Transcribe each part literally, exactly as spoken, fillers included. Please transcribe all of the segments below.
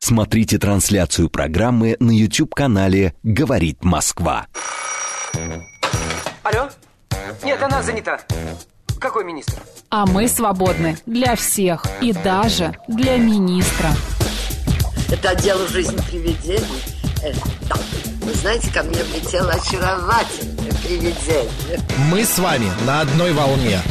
Смотрите трансляцию программы на YouTube-канале «Говорит Москва». Алло? Нет, она занята. Какой министр? А мы свободны для всех и даже для министра. Это отдел «Жизнь привидений». Э, да. Вы знаете, ко мне влетело очаровательное привидение. Мы с вами на одной волне.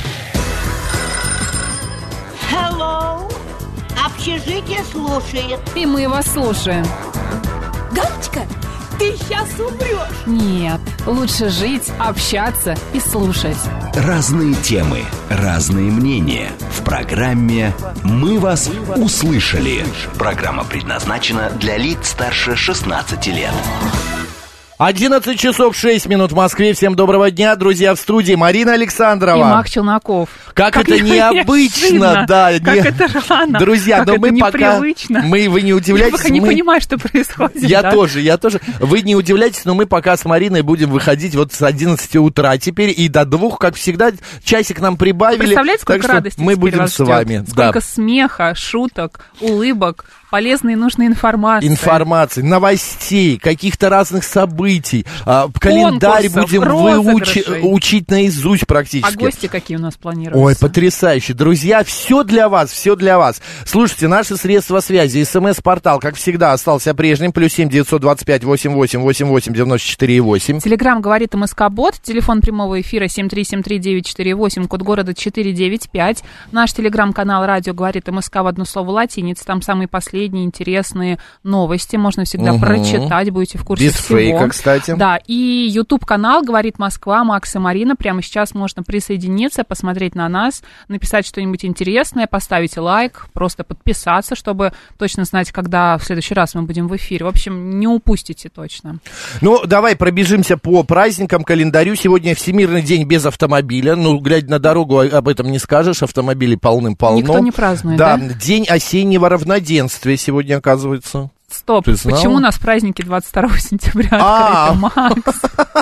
Hello. Общежитие слушает. И мы вас слушаем. Галочка, ты сейчас умрешь. Нет, лучше жить, общаться и слушать. Разные темы, разные мнения. В программе «Мы вас услышали». Программа предназначена для лиц старше шестнадцати лет. одиннадцать часов шесть минут в Москве. Всем доброго дня, друзья, в студии Марина Александрова. И Мак Челноков. Как, как это необычно, да. Как не... это рано. Друзья, как но это мы непривычно. пока... Мы, вы не удивляйтесь. Я пока не мы... понимаю, что происходит. Я да? тоже, я тоже. Вы не удивляйтесь, но мы пока с Мариной будем выходить вот с одиннадцати утра теперь и до двух, как всегда, часик нам прибавили. Представляете, сколько так радости мы будем вас с вами. Сколько да. смеха, шуток, улыбок, полезной и нужной информации. Информации, новостей, каких-то разных событий. Календарь будем выучить учить наизусть практически. А гости какие у нас планируются? Ой, потрясающе. Друзья, все для вас, все для вас. Слушайте, наши средства связи. СМС-портал, как всегда, остался прежним. Плюс семь девятьсот двадцать пять восемьдесят восемь восемьдесят восемь девяносто четыре восемь. Телеграм говорит МСК-бот. Телефон прямого эфира семь три семь три девять четыре восемь. Код города четыре девять пять. Наш телеграм-канал «Радио говорит МСК» в одно слово латиница. Там самые последние интересные новости. Можно всегда угу. прочитать. Будете в курсе Без всего. Без фейка, кстати. Да, и YouTube-канал «Говорит Москва», Макс и Марина. Прямо сейчас можно присоединиться, посмотреть на нас, написать что-нибудь интересное, поставить лайк, просто подписаться, чтобы точно знать, когда в следующий раз мы будем в эфире. В общем, не упустите точно. Ну, давай пробежимся по праздникам, календарю. Сегодня Всемирный день без автомобиля. Ну, глядя на дорогу, об этом не скажешь. Автомобилей полным-полно. Никто не празднует, да? Да, день осеннего равноденствия сегодня, оказывается. Стоп, почему у нас праздники двадцать второго сентября открыты, Макс?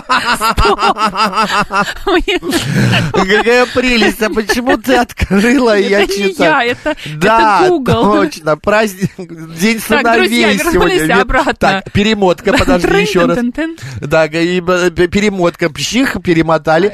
Какая прелесть, а почему ты открыла, и я читаю? Это не я, это Google. Да, точно, праздник, день сыновей сегодня. Обратно. Так, перемотка, подожди еще раз. Так, перемотка, псих, перемотали.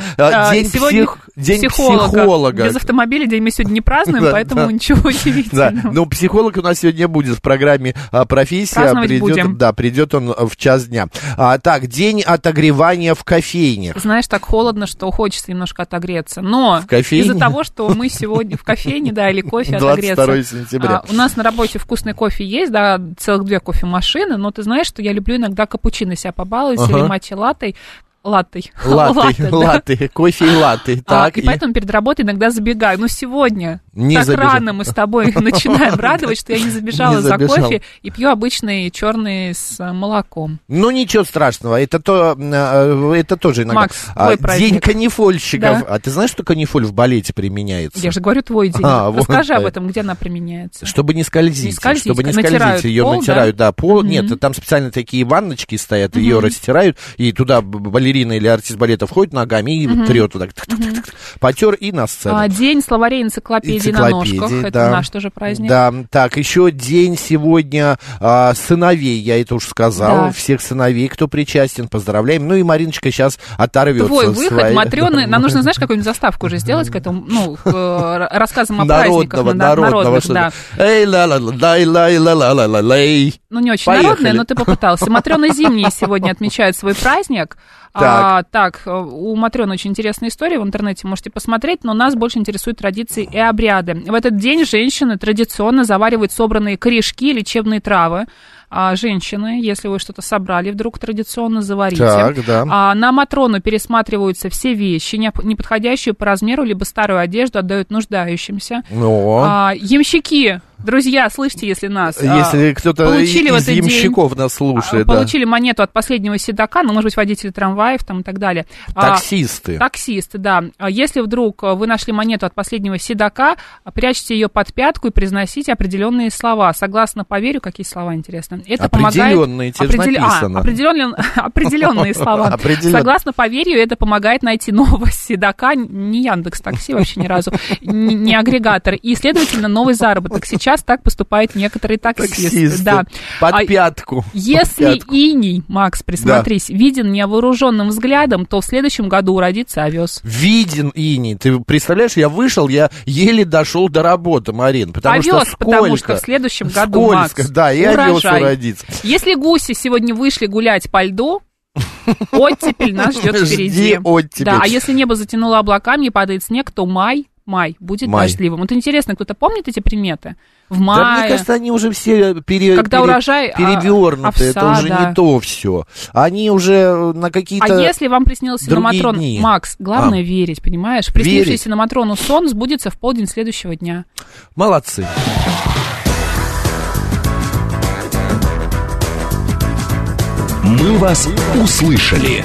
День психолога. Без автомобиля день мы сегодня не празднуем, поэтому ничего удивительного. Ну, психолог у нас сегодня будет в программе «Профессия». Придет, будем. Да, придет он в час дня. А, так, день отогревания в кофейне. Знаешь, так холодно, что хочется немножко отогреться. Но в кофейне? Из-за того, что мы сегодня в кофейне, да, или кофе отогреться. двадцать второго сентября. А, у нас на работе вкусный кофе есть, да, целых две кофемашины, но ты знаешь, что я люблю иногда капучино себя побаловать ага. или матча-латте. Латте. Латте, латте, да. Кофе и латте. Так, а, и, и поэтому перед работой иногда забегаю. Но сегодня не так забежал. Рано мы с тобой начинаем радовать, что я не забежала не за забежал. кофе и пью обычный черный с молоком. Ну, ничего страшного. Это, то, это тоже иногда. Макс, твой праздник. День канифольщиков. Да. А ты знаешь, что канифоль в балете применяется? Я же говорю, твой день. А, Расскажи вот, об этом, где она применяется. Чтобы не скользить. Не скользить. Чтобы не натирают скользить. Ее пол, натирают, да, да пол. Mm-hmm. Нет, там специально такие ванночки стоят, mm-hmm. ее растирают, и туда балерина или артист балета входит ногами и uh-huh. трет вот так, uh-huh. потер и на сцену. А, день словарей энциклопедии, энциклопедии на ножках. Да. Это наш тоже праздник. Да, так, еще день сегодня а, сыновей, я это уже сказал. Да. Всех сыновей, кто причастен, поздравляем. Ну и Мариночка сейчас оторвется. Твой выход, своей... Матрёны. Нам нужно, знаешь, какую-нибудь заставку уже сделать к этому, ну, к рассказам о праздниках. Народного, народного, да. Эй, ла-ла-ла-ла-ла-ла-ла-ла-лей. Ну, не очень Поехали. Народная, но ты попытался. Матрёны зимние сегодня отмечают свой праздник. Так. А, так, у Матрёны очень интересная история, в интернете можете посмотреть, но нас больше интересуют традиции и обряды. В этот день женщины традиционно заваривают собранные корешки и лечебные травы. А, женщины, если вы что-то собрали, вдруг традиционно заварите. Так, да. А, на Матрону пересматриваются все вещи, неподходящие по размеру, либо старую одежду отдают нуждающимся. Но... А, ямщики, друзья, слышите, если нас... Если а, кто-то из ямщиков нас слушает. А, получили да. монету от последнего седока, ну, может быть, водители трамваев там и так далее. Таксисты. А, таксисты, да. А если вдруг вы нашли монету от последнего седока, прячьте ее под пятку и произносите определенные слова. Согласно поверью, какие слова, интересно. Это определенные, помогает... тебе Определ... написано. А, определен... определенные слова. Определен... Согласно поверью, это помогает найти нового седока, не Яндекс.Такси вообще ни разу, не агрегатор, и, следовательно, новый заработок. Сейчас сейчас так поступают некоторые таксисты. Таксисты. Да. Под А пятку. если Под пятку. иней, Макс, присмотрись, да. виден невооруженным взглядом, то в следующем году уродится овес. Виден иней. Ты представляешь, я вышел, я еле дошел до работы, Марин. Потому овес, что сколько, потому что в следующем году, скользко, Макс, да, и овес уродится. Если гуси сегодня вышли гулять по льду, оттепель нас ждет впереди. Жди оттепель. Да, а если небо затянуло облаками и падает снег, то май, май будет май. дождливым. Вот интересно, кто-то помнит эти приметы? В мае. Да, мне кажется, они уже все пере, когда пере, урожай, перевернуты. овса, это уже да. не то все. Они уже на какие-то. А если вам приснился синоматрон, дни. Макс, главное а. верить, понимаешь? Приснившийся синоматрону сон сбудется в полдень следующего дня. Молодцы. Мы вас услышали.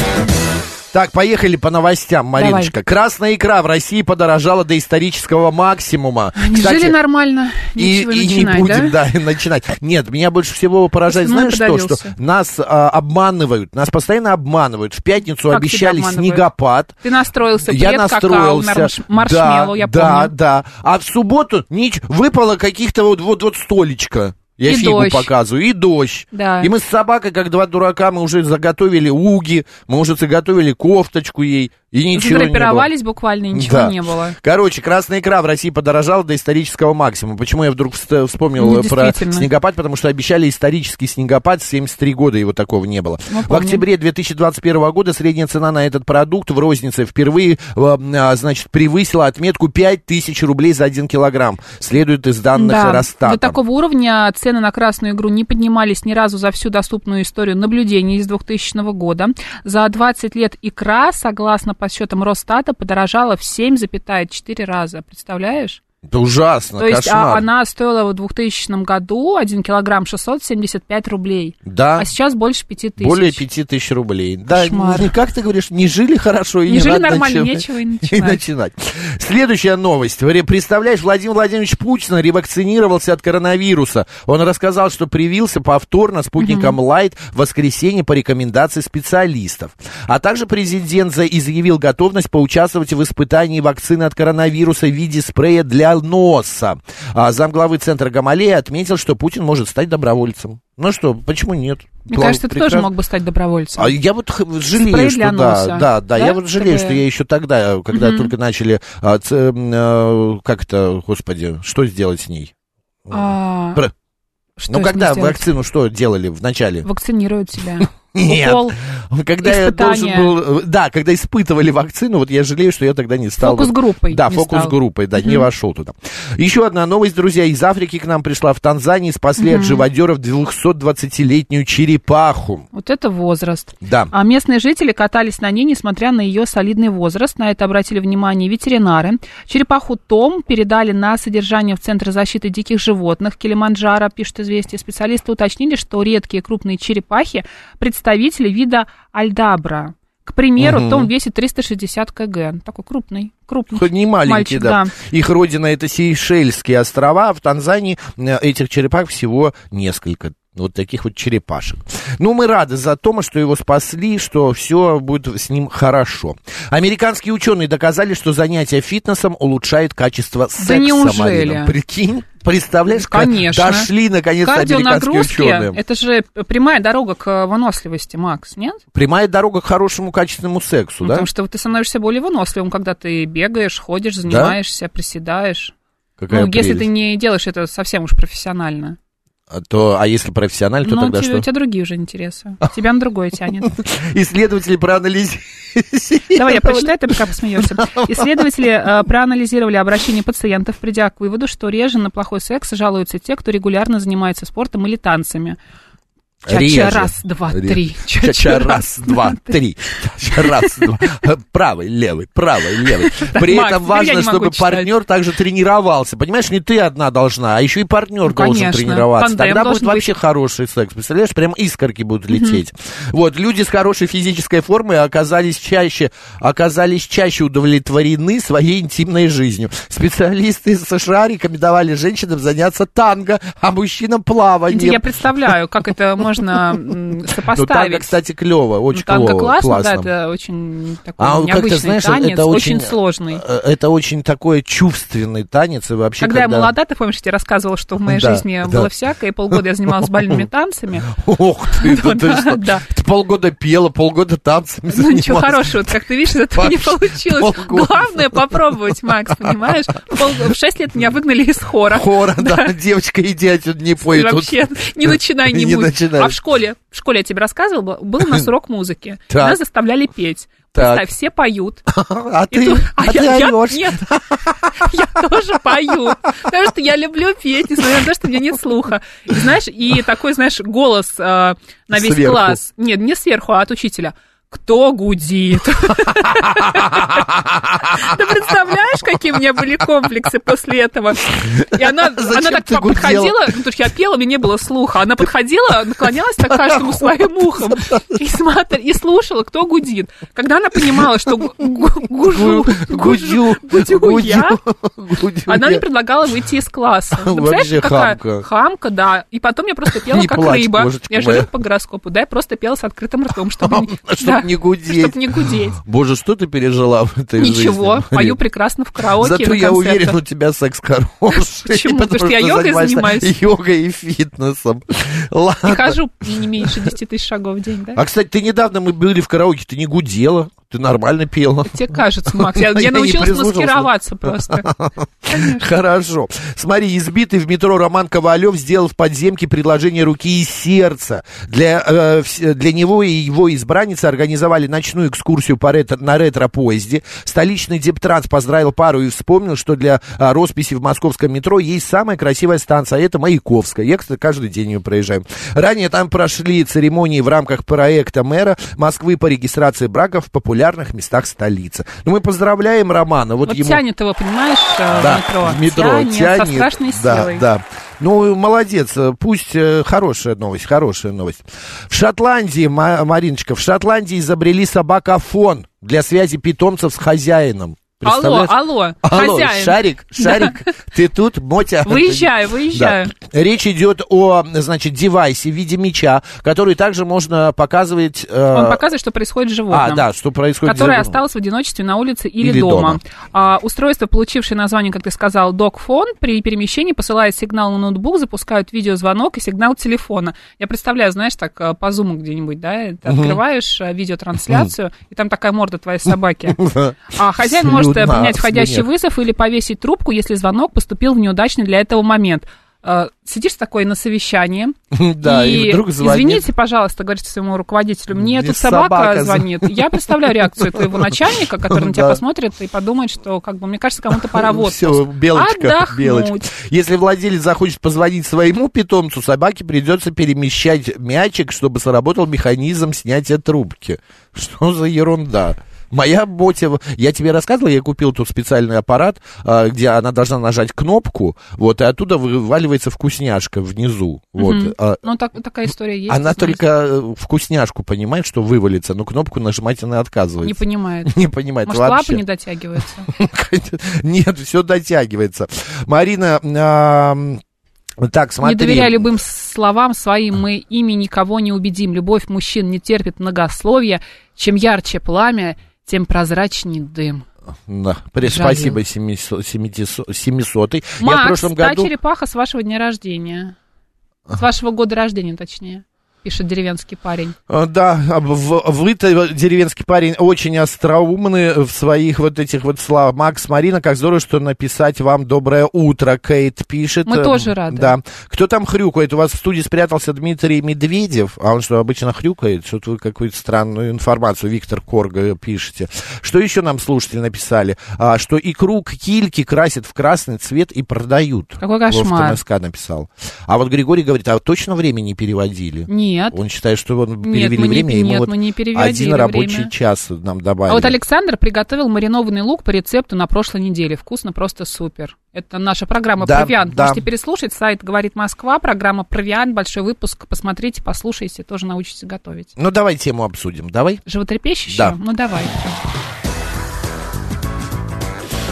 Так, поехали по новостям, Мариночка. Давай. Красная икра в России подорожала до исторического максимума. Они Кстати, жили нормально, нечего и, начинать, и не будем, да? да, начинать. Нет, меня больше всего поражает, Основной знаешь что, подавился. что нас а, обманывают, нас постоянно обманывают. В пятницу как обещали снегопад. Ты настроился, я плед, настроился, какао, маршмеллоу, да, я да, помню. да. А в субботу нич- выпало каких-то вот, вот, вот столечко. Я и фигу дождь. показываю, и дождь. Да. И мы с собакой, как два дурака, мы уже заготовили уги, мы уже заготовили кофточку ей, и ничего не было. Задрапировались буквально, и ничего да. не было. Короче, красная икра в России подорожала до исторического максимума. Почему я вдруг вспомнил Ну, про снегопад? Потому что обещали исторический снегопад, семьдесят три года его такого не было. Мы в помним. октябре две тысячи двадцать первого года средняя цена на этот продукт в рознице впервые, значит, превысила отметку пять тысяч рублей за один килограмм. Следует из данных да. Росстата. До такого уровня цены на красную икру не поднимались ни разу за всю доступную историю наблюдений с двухтысячного года. За двадцать лет икра, согласно подсчетам Росстата, подорожала в семь целых четыре раза. Представляешь? Это ужасно, То есть кошмар. а, она стоила в двухтысячном году один килограмм шестьсот семьдесят пять рублей. Да. А сейчас больше пяти тысяч. Более пяти тысяч рублей. Кошмар. Да, как ты говоришь, не жили хорошо и не, не жили надо нормально, начинать. нечего и начинать. И начинать. Следующая новость. Представляешь, Владимир Владимирович Путин ревакцинировался от коронавируса. Он рассказал, что привился повторно спутником Лайт в воскресенье по рекомендации специалистов. А также президент изъявил готовность поучаствовать в испытании вакцины от коронавируса в виде спрея для носа. А замглавы центра Гамалея отметил, что Путин может стать добровольцем. Ну что, почему нет? Мне План, кажется, ты прекрасно. тоже мог бы стать добровольцем. А я вот жалею, Спрей что для да, носа. да, да, да. Я вот жалею, Чтобы... что я еще тогда, когда угу. только начали, а, ц, а, как это, господи, что сделать с ней? А... Про... Что ну, когда сделать? вакцину что делали в начале? Вакцинируют себя. Нет, Укол, когда испытания. я должен был, да, когда испытывали вакцину, вот я жалею, что я тогда не стал. Фокус-группой. Да, фокус-группой, да, mm-hmm. не вошел туда. Еще одна новость, друзья, из Африки к нам пришла. В Танзании спасли mm-hmm. от живодеров двухсотдвадцатилетнюю черепаху. Вот это возраст. Да. А местные жители катались на ней, несмотря на ее солидный возраст. На это обратили внимание ветеринары. Черепаху Том передали на содержание в Центр защиты диких животных Килиманджаро, пишет «Известия». Специалисты уточнили, что редкие крупные черепахи представляют представители вида альдабра. К примеру, угу. Том весит триста шестьдесят килограмм. Такой крупный, крупный. Хоть не маленький, мальчик, да. да. Их родина — это Сейшельские острова, а в Танзании этих черепах всего несколько. Вот таких вот черепашек. Ну, мы рады за Тома, что его спасли, что все будет с ним хорошо. Американские ученые доказали, что занятия фитнесом улучшают качество секса. Да неужели? Марина. Прикинь? Представляешь, конечно. Как дошли наконец-то американские ученые. Это же прямая дорога к выносливости, Макс, нет? Прямая дорога к хорошему качественному сексу, ну, да? Потому что ты становишься более выносливым, когда ты бегаешь, ходишь, занимаешься, да? Приседаешь. Какая ну, прелесть. Если ты не делаешь это совсем уж профессионально. А, то, а если профессионально, то ну, тогда тебе, что? у тебя другие уже интересы. Тебя на другое тянет. Исследователи проанализировали... Давай я прочитаю, ты пока посмеешься. Исследователи э, проанализировали обращение пациентов, придя к выводу, что реже на плохой секс жалуются те, кто регулярно занимается спортом или танцами. Ча-ча, раз, два, три. Ча-ча, раз, два, три. Ча-ча, раз, два. Правый, левый, правый, левый. При этом важно, чтобы партнер также тренировался. Понимаешь, не ты одна должна, а еще и партнер должен тренироваться. Тогда будет вообще хороший секс. Представляешь, прям искорки будут лететь. Вот, люди с хорошей физической формой оказались чаще, оказались чаще удовлетворены своей интимной жизнью. Специалисты из США рекомендовали женщинам заняться танго, а мужчинам плаванием. Я представляю, как это может невозможно сопоставить. Ну, танго, кстати, клево, очень танго клево, классно, классно. да, это очень такой а необычный знаешь, танец, это очень, очень сложный. Это очень такой чувственный танец. И вообще, когда, когда я молода, ты помнишь, я тебе рассказывала, что в моей да, жизни да. было всякое, и полгода я занималась бальными танцами. Ох ты, ты полгода пела, полгода танцами занималась. Ну, ничего хорошего, как ты видишь, это не получилось. Главное попробовать, Макс, понимаешь? В шесть лет меня выгнали из хора. Хора, да, девочка, иди отсюда, не пой тут. Вообще, не начинай, не будь. А в школе, в школе я тебе рассказывала, был у нас урок музыки. Нас заставляли петь. Представь, все поют. А ты, тут, а а ты я, орешь. Я, нет, я тоже пою, потому что я люблю петь, несмотря на то, что у меня нет слуха. И знаешь, и такой, знаешь, голос э, на весь сверху. Класс. Нет, не сверху, а от учителя. Кто гудит? Ты представляешь, какие у меня были комплексы после этого? И она, она так подходила, ну, потому что я пела, у меня не было слуха. Она подходила, наклонялась так каждому своим ухом и, смотри, и слушала, кто гудит. Когда она понимала, что гужу, гудю, гудю я, она мне предлагала выйти из класса. Вообще хамка. Хамка, да. И потом я просто пела как рыба. Я живу по гороскопу, да, я просто пела с открытым ртом, чтобы... Чтобы не гудеть. Чтобы не гудеть. Боже, что ты пережила в этой жизни? Ничего, пою прекрасно в караоке. Зато я уверен, у тебя секс хороший. Почему? Потому что я йогой занимаюсь. Йогой и фитнесом. И хожу не меньше десять тысяч шагов в день, да? А, кстати, ты недавно, мы были в караоке, ты не гудела. Ты нормально пела. Тебе кажется, Макс. Я, я научилась маскироваться просто. Конечно. Хорошо. Смотри, избитый в метро Роман Ковалев сделал в подземке предложение руки и сердца. Для, э, для него и его избранницы организовали ночную экскурсию по ретро, на ретро-поезде. Столичный Дептранс поздравил пару и вспомнил, что для а, росписи в московском метро есть самая красивая станция, а это Маяковская. Я, кстати, каждый день ее проезжаю. Ранее там прошли церемонии в рамках проекта мэра Москвы по регистрации браков в популярных популярных местах столицы. Ну, мы поздравляем Романа. Вот, вот ему... тянет его, понимаешь, да, в метро. В метро тянет, тянет со страшной да, силой. Да. Ну, молодец. Пусть э, хорошая новость, хорошая новость. В Шотландии, Мариночка, в Шотландии изобрели собакофон для связи питомцев с хозяином. Алло, алло, алло, хозяин. Шарик, Шарик, да. Ты тут, Мотя? Выезжаю, выезжаю. Да. Речь идет о, значит, девайсе в виде мяча, который также можно показывать... Э... Он показывает, что происходит с животным. А, да, что происходит с Которое животным. осталось в одиночестве на улице или, или дома. дома. А, устройство, получившее название, как ты сказал, Dogphone, при перемещении посылает сигнал на ноутбук, запускают видеозвонок и сигнал телефона. Я представляю, знаешь, так по зуму где-нибудь, да, ты открываешь видеотрансляцию, и там такая морда твоей собаки. А хозяин может принять входящий вызов или повесить трубку, если звонок поступил в неудачный для этого момент. Сидишь такой на совещании, да, и, и вдруг звонит. Извините, пожалуйста, говоришь своему руководителю, мне тут собака, собака звонит. Я представляю реакцию твоего начальника, который на тебя посмотрит и подумает, что, как бы, мне кажется, кому-то пора в отпуск. Все, белочка, отдохнуть. белочка. Если владелец захочет позвонить своему питомцу, собаке придется перемещать мячик, чтобы сработал механизм снятия трубки. Что за ерунда? Моя Мотя, я тебе рассказывал, я купил тут специальный аппарат, где она должна нажать кнопку, вот, и оттуда вываливается вкусняшка внизу. Вот. Mm-hmm. Ну, так, такая история есть. Она только вкусняшку понимает, что вывалится, но кнопку нажимать она отказывается. Не понимает. Не понимает. Может, лапы не дотягиваются? Нет, все дотягивается. Марина... Так, смотри. Не доверяй любым словам своим, мы ими никого не убедим. Любовь мужчин не терпит многословия. Чем ярче пламя, тем прозрачней дым. Да, спасибо, семисотый. Макс, Я в прошлом году... та черепаха с вашего дня рождения. С вашего года рождения, точнее. Пишет деревенский парень. Да, вы-то, деревенский парень, очень остроумный в своих вот этих вот словах. Макс, Марина, как здорово, что написать вам доброе утро, Кейт пишет. Мы тоже рады. Да. Кто там хрюкает? У вас в студии спрятался Дмитрий Медведев, а он что, обычно хрюкает? Что-то вы какую-то странную информацию, Виктор Корга, пишете. Что еще нам слушатели написали? А, что икру кильки красят в красный цвет и продают. Какой кошмар. Вов ТМСК написал. А вот Григорий говорит, а точно время не переводили? Нет. Он считает, что он нет, перевели мы время, не, ему нет, вот мы не один рабочий время. час нам добавили. А вот Александр приготовил маринованный лук по рецепту на прошлой неделе. Вкусно, просто супер. Это наша программа да, «Провиант». Да. Можете переслушать, сайт «Говорит Москва», программа «Провиант», большой выпуск. Посмотрите, послушайте, тоже научитесь готовить. Ну, давай тему обсудим, давай. Животрепещущую? Да. Ну, давай.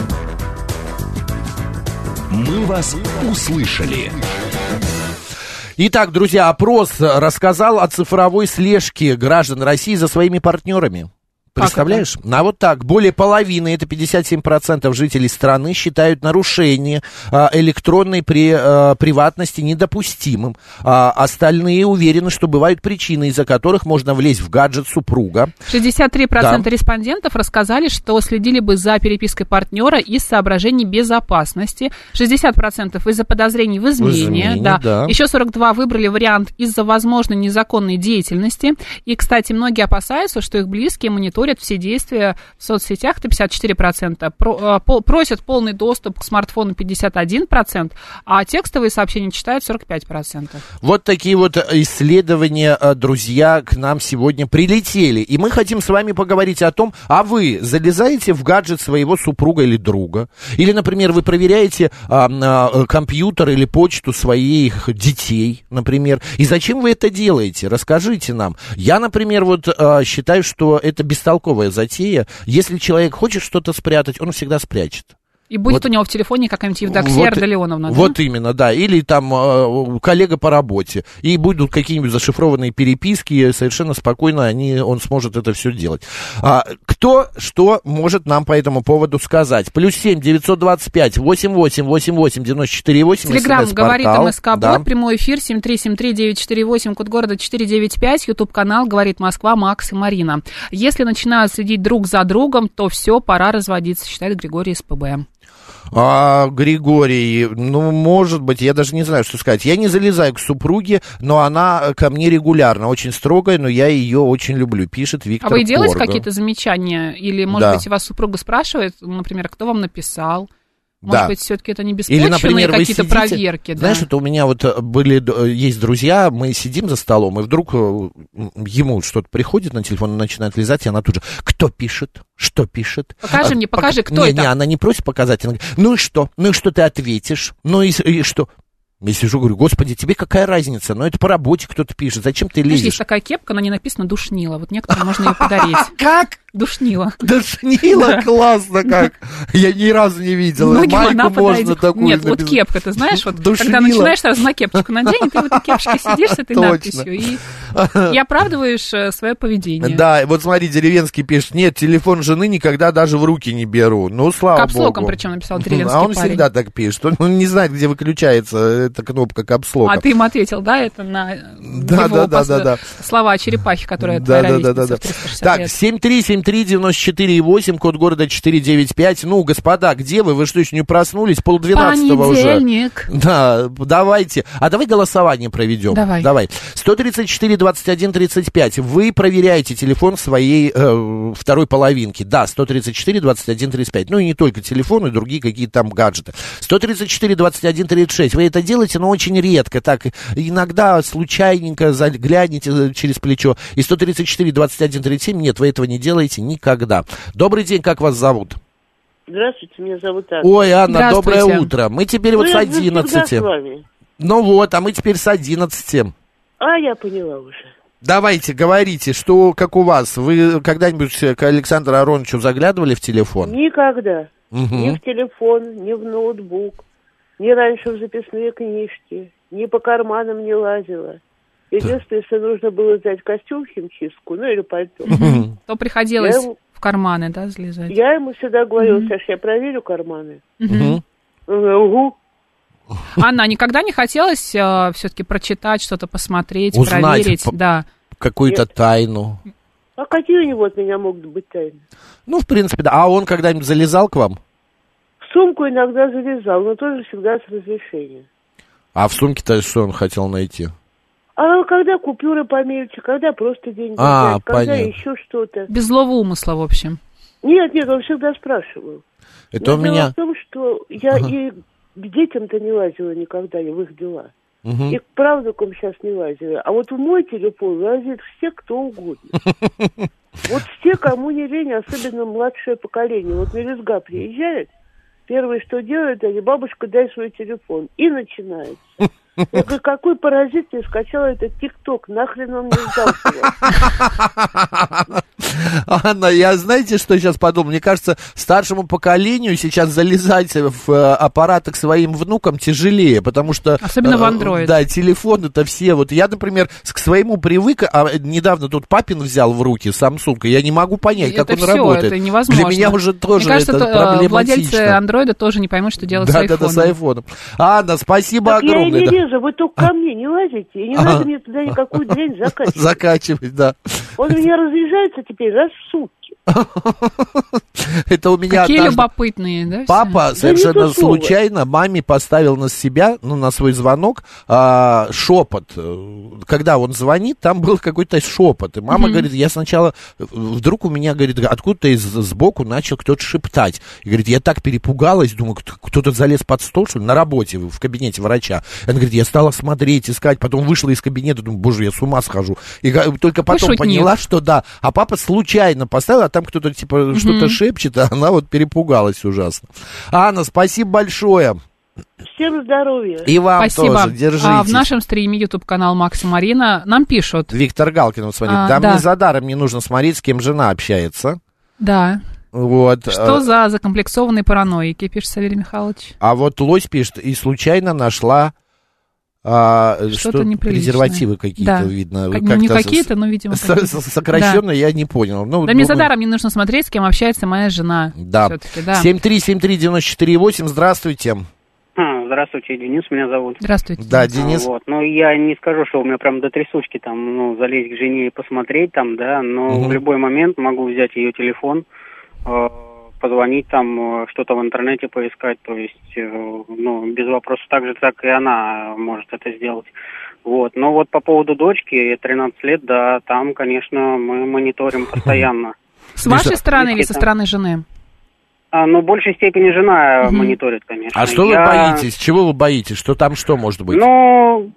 Мы вас услышали. Итак, друзья, опрос рассказал о цифровой слежке граждан России за своими партнерами. Представляешь? А вот так, более половины, это пятьдесят семь процентов жителей страны, считают нарушение а, электронной при, а, приватности недопустимым. А остальные уверены, что бывают причины, из-за которых можно влезть в гаджет супруга. шестьдесят три процента да. респондентов рассказали, что следили бы за перепиской партнера из соображений безопасности. шестьдесят процентов из-за подозрений в измене. измене да. Да. Еще сорок два процента выбрали вариант из-за возможной незаконной деятельности. И, кстати, многие опасаются, что их близкие мониторят все действия в соцсетях, это пятьдесят четыре процента, Про, по, просят полный доступ к смартфону пятьдесят один процент, а текстовые сообщения читают сорок пять процентов. Вот такие вот исследования, друзья, к нам сегодня прилетели. И мы хотим с вами поговорить о том, а вы залезаете в гаджет своего супруга или друга? Или, например, вы проверяете а, а, компьютер или почту своих детей, например. И зачем вы это делаете? Расскажите нам. Я, например, вот а, считаю, что это бестолковая затея. Если человек хочет что-то спрятать, он всегда спрячет. И будет вот, у него в телефоне какая-нибудь Евдоксия вот, Ардалионовна, да? Вот именно, да. Или там э, коллега по работе. И будут какие-нибудь зашифрованные переписки, совершенно спокойно они, он сможет это все делать. А, кто что может нам по этому поводу сказать? Плюс семь девятьсот двадцать пять восемь восемь восемь восемь девяносто четыре восемь. Телеграм говорит МСК-бот, да. Прямой эфир семь три семь три девять четыре восемь, код города четыре девять пять, Ютуб-канал говорит Москва, Макс и Марина. Если начинают следить друг за другом, то все, пора разводиться, считает Григорий из ПБ. А, Григорий, ну, может быть, я даже не знаю, что сказать. Я не залезаю к супруге, но она ко мне регулярно, очень строгая, но я ее очень люблю, пишет Виктор А вы делаете Корга. Какие-то замечания? Или, может да. быть, вас супруга спрашивает, например, кто вам написал? Может да. быть, все-таки это не беспочвенные Или, например, какие-то вы сидите, проверки? Да? Знаешь, это у меня вот были, есть друзья, мы сидим за столом, и вдруг ему что-то приходит на телефон, он начинает лизать, и она тут же, кто пишет? Что пишет? Покажи а, мне, покажи, пок... кто не, это. Не, она не просит показать, она говорит, ну и что? Ну и что ты ответишь? Ну и, и что? Я сижу, говорю, господи, тебе какая разница? Ну, это по работе кто-то пишет, зачем ты лезешь? Есть такая кепка, на ней написано «душнила». Вот некоторым можно ее подарить. Как? Душнила. Душнила? Классно как. Я ни разу не видел. Майку можно такую. Нет, вот кепка, ты знаешь, вот когда начинаешь сразу на кепочку надень, ты в этой кепочке сидишь с этой надписью и оправдываешь свое поведение. Да, вот смотри, деревенский пишет, нет, телефон жены никогда даже в руки не беру. Ну, слава богу. Капслоком причем написал деревенский парень. А он всегда так пишет. Он не знает, где выключается эта кнопка капслока. А ты ему ответил, да, это на да, его да, да, да. слова черепахи, которые да, твоя да, да, да, да. Так, семь три семь три девяносто четыре восемь, код города четыре девять пять. Ну, господа, где вы? Вы что, еще не проснулись? Полдвенадцатого уже. Понедельник. Да, давайте. А давай голосование проведем. Давай. Давай. сто тридцать четыре двадцать один тридцать пять. Вы проверяете телефон своей э, второй половинки. Да, сто тридцать четыре двадцать один тридцать пять. Ну, и не только телефон, и другие какие-то там гаджеты. сто тридцать четыре двадцать один тридцать шесть. Вы это делаете, но очень редко. Так, иногда случайненько заглянете через плечо. И сто тридцать четыре двадцать один тридцать семь. Нет, вы этого не делаете никогда. Добрый день, как вас зовут? Здравствуйте, меня зовут Анна. Ой, Анна, доброе утро. Мы теперь ну, вот с одиннадцати. С ну вот, а мы теперь с одиннадцати. А, я поняла уже. Давайте, говорите, что, как у вас? Вы когда-нибудь к Александру Ароновичу заглядывали в телефон? Никогда. Угу. Ни в телефон, ни в ноутбук, ни раньше в записные книжки, ни по карманам не лазила. Единственное, если нужно было взять костюм в химчистку, ну или пальто, угу. то приходилось ему, в карманы, да, залезать. Я ему всегда говорила, угу. Саш, я проверю карманы. Угу. Угу. Анна, никогда не хотелось э, все-таки прочитать, что-то посмотреть, узнать, проверить? По- да. Какую-то Нет. тайну. А какие у него от меня могут быть тайны? Ну, в принципе, да. А он когда-нибудь залезал к вам? В сумку иногда залезал, но тоже всегда с разрешения. А в сумке-то что он хотел найти? А когда купюры помельче, когда просто деньги а, взять, когда понятно. еще что-то. Без злого умысла, в общем. Нет, нет, он всегда спрашивал. Это но у меня... дело в том, что я ага. и к детям-то не лазила никогда, в их дела. Угу. И к правнукам сейчас не лазила. А вот в мой телефон лазит все, кто угодно. Вот все, кому не лень, особенно младшее поколение. Вот мелюзга приезжает, первое, что делают, они, бабушка, дай свой телефон. И начинается. Я говорю, какой паразит мне скачал этот ТикТок, нахрен он мне сдался? Анна, я знаете, что сейчас подумал? Мне кажется, старшему поколению сейчас залезать в аппараты к своим внукам тяжелее, потому что... Особенно в Android. Да, телефоны-то все. Вот я, например, к своему привык, а недавно тут папин взял в руки Samsung, и я не могу понять, это как он все, работает. Это невозможно. Для меня уже тоже Мне кажется, это проблематично. Владельцы андроида тоже не поймут, что делать да, с айфоном. Да, да, с айфоном. Анна, спасибо так огромное. Я и не да. вижу, вы только ко мне не лазите, и не надо мне туда никакую дрянь закачивать. Закачивать, да. Он у меня разъезжается теперь раз в сутки. Это у меня Какие однажды... любопытные, да? Папа все? совершенно случайно маме поставил на себя, ну, на свой звонок а, шепот. Когда он звонит, там был какой-то шепот. И мама mm-hmm. говорит, я сначала... Вдруг у меня, говорит, откуда-то из, сбоку начал кто-то шептать. И говорит, я так перепугалась, думаю, кто-то залез под стол, что ли, на работе, в кабинете врача. Она говорит, я стала смотреть, искать, потом вышла из кабинета, думаю, боже, я с ума схожу. И только потом Шутник. Поняла, что да. А папа случайно поставил, а там кто-то типа mm-hmm. что-то шепчет, а она вот перепугалась ужасно. Анна, спасибо большое. Всем здоровья. И вам Спасибо. тоже, держитесь. А в нашем стриме YouTube-канал Макс и Марина нам пишут. Виктор Галкин вот смотрит, а, да, да мне за даром не нужно смотреть, с кем жена общается. Да. Вот. Что за закомплексованные параноики, пишет Савелий Михайлович. А вот Лось пишет, и случайно нашла а, что-то что презервативы какие-то, да. видно. Как, ну, не какие-то, но, видимо, какие-то. Сокращенно, да. Я не понял. Ну, да, мне за даром не нужно смотреть, с кем общается моя жена. Да. да. семь три семь три девять четыре восемь, здравствуйте. А, здравствуйте, Денис меня зовут. Здравствуйте. Да, Денис. А, вот. Ну, я не скажу, что у меня прям до трясучки там, ну, залезть к жене и посмотреть там, да, но угу. в любой момент могу взять ее телефон, э, позвонить там, что-то в интернете поискать, то есть, э, ну, без вопросов, так же, так и она может это сделать. Вот, но вот по поводу дочки, тринадцать лет, да, там, конечно, мы мониторим постоянно. С вашей стороны или со стороны жены? А, ну, в большей степени жена угу. мониторит, конечно. А что я... вы боитесь? Чего вы боитесь? Что там что может быть? Ну,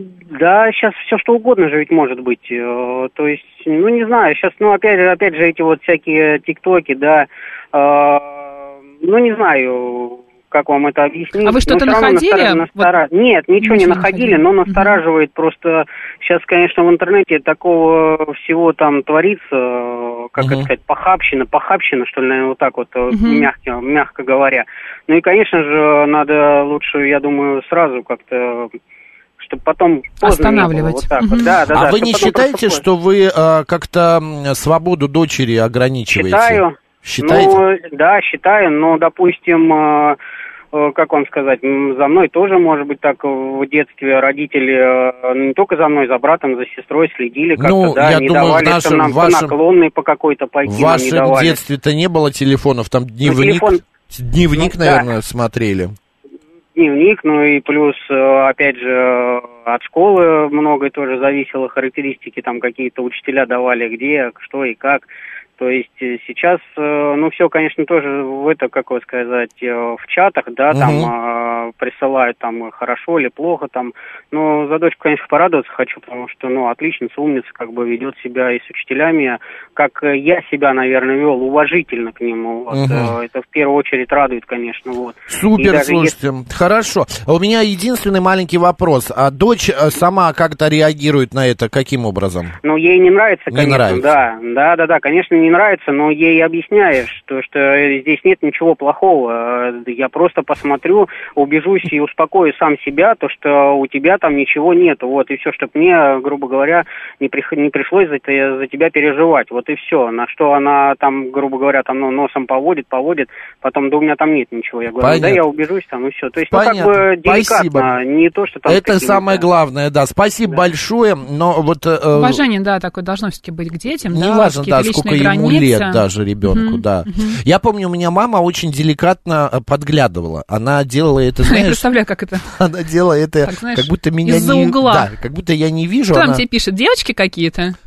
да, сейчас все что угодно же ведь может быть. То есть, ну, не знаю, сейчас, ну, опять же, опять же, эти вот всякие тиктоки, да, э, ну, не знаю, как вам это объяснить. А вы что-то находили? Настора... Настора... Вот... Нет, ничего, ничего не находили, находили, но настораживает угу. просто. Сейчас, конечно, в интернете такого всего там творится, как угу. это сказать, похабщина, похабщина, что ли, наверное, вот так вот, угу. мягко, мягко говоря. Ну и, конечно же, надо лучше, я думаю, сразу как-то... чтобы потом останавливать. Вот так угу. вот. Да, да, а да, вы не считаете, что вы э, как-то свободу дочери ограничиваете? Считаю. Считаете? Ну, да, считаю, но, допустим, э, э, как вам сказать, за мной тоже, может быть, так в детстве родители э, не только за мной, за братом, за сестрой следили как-то, ну, да, я не думаю, давали в нашем, нам вашем, наклонные по какой-то пойти, в вашем не давали. детстве-то не было телефонов, там дневник, ну, телефон... дневник, ну, наверное, да. смотрели. Дневник, ну и плюс, опять же, от школы многое тоже зависело, характеристики там какие-то учителя давали, где, что и как. То есть сейчас, ну, все, конечно, тоже в это, как вы сказать, в чатах, да, там угу. присылают там хорошо или плохо там. Но за дочку, конечно, порадоваться хочу, потому что, ну, отличница, умница, как бы ведет себя и с учителями, как я себя, наверное, вел, уважительно к нему. Вот. Угу. Это в первую очередь радует, конечно. Вот. Супер, слушайте, если... хорошо. У меня единственный маленький вопрос. А дочь сама как-то реагирует на это каким образом? Ну, ей не нравится, конечно, не нравится. да. Да, да, да, конечно, не нравится, но ей объясняешь, что, что здесь нет ничего плохого. Я просто посмотрю, убежусь и успокою сам себя, то, что у тебя там ничего нету. Вот, и все, чтобы мне, грубо говоря, не, при, не пришлось за, за тебя переживать. Вот и все. На что она там, грубо говоря, там ну, носом поводит, поводит, потом, да у меня там нет ничего. Я говорю, понятно. Да я убежусь там, и все. То есть, понятно. Ну, как бы деликатно, спасибо. Не то, что там... Это самое главное, да. Спасибо да. большое, но вот... Э, Уважение, да, такое должно все-таки быть к детям, не да, важно, да, сколько ему лет даже ребенку, uh-huh, да. Uh-huh. Я помню, у меня мама очень деликатно подглядывала. Она делала это, знаешь... Я представляю, как это. Она делала это, так, знаешь, как будто меня из-за не... угла. Да, как будто я не вижу. Кто она... там тебе пишет? Девочки какие-то?